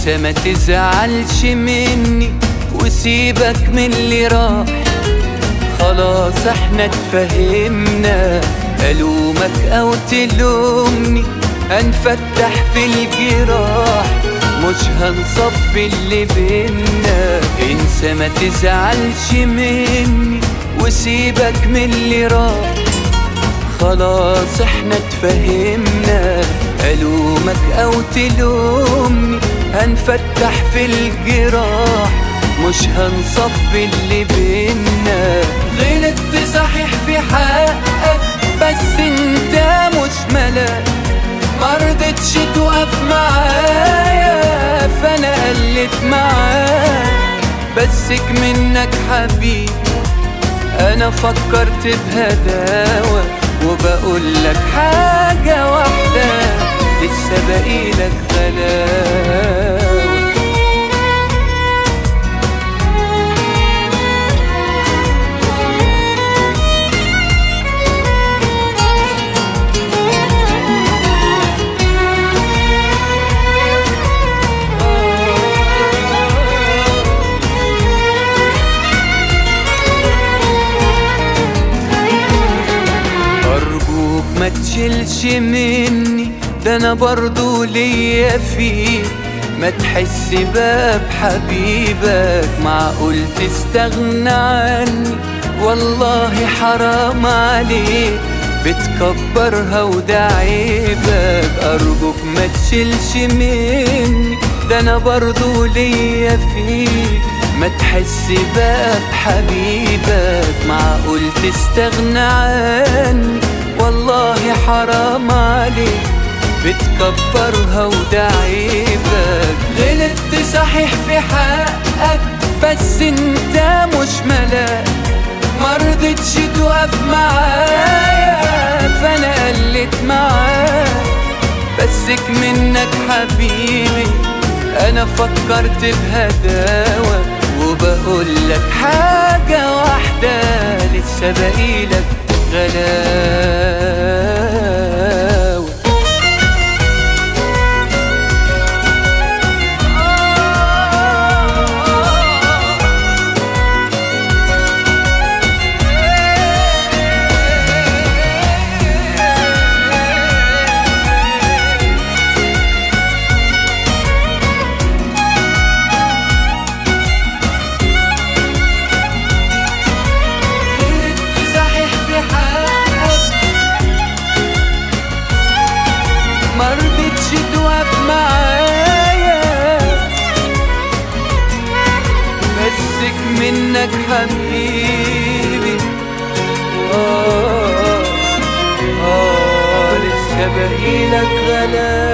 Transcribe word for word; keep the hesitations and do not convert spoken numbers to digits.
انسى ما تزعلش مني وسيبك من اللي راح، خلاص احنا اتفهمنا، ألومك أو تلومني هنفتح في الجراح، مش هنصفي اللي بينا. انسى ما تزعلش مني وسيبك من اللي راح، خلاص احنا اتفهمنا، ألومك أو تلومني هنفتح في الجراح، مش هنصفي اللي بينا. غلطت صحيح في حقك بس انت مش ملاك، مرضتش تقف معايا فانا قلت معاك، بسك منك حبيبي انا فكرت بهداوة، وبقولك حاجة واحدة لسه باقيلك غلاوة. ما تشيلش مني ده انا برضو ليا فيك، ما تحس بقى بحبيبك معقول تستغنى عني، والله حرام عليك بتكبرها وده عيبك. ارجوك ما تشيلش مني ده انا برضو ليا فيك، ما تحس بقى بحبيبك معقول تستغنى عني، والله حرام عليك بتكبرها وده عيبك. غلطت صحيح في حقك بس انت مش ملاك، مرضتش تقف معايا فانا قلت معاك، بسك منك حبيبي انا فكرت بهداوة، وبقولك حاجة واحدة لسه باقيلك غلاوة. مرضتش توقف معايا بسك منك حبيبي، آه آه لسه باقيلك غلاوة.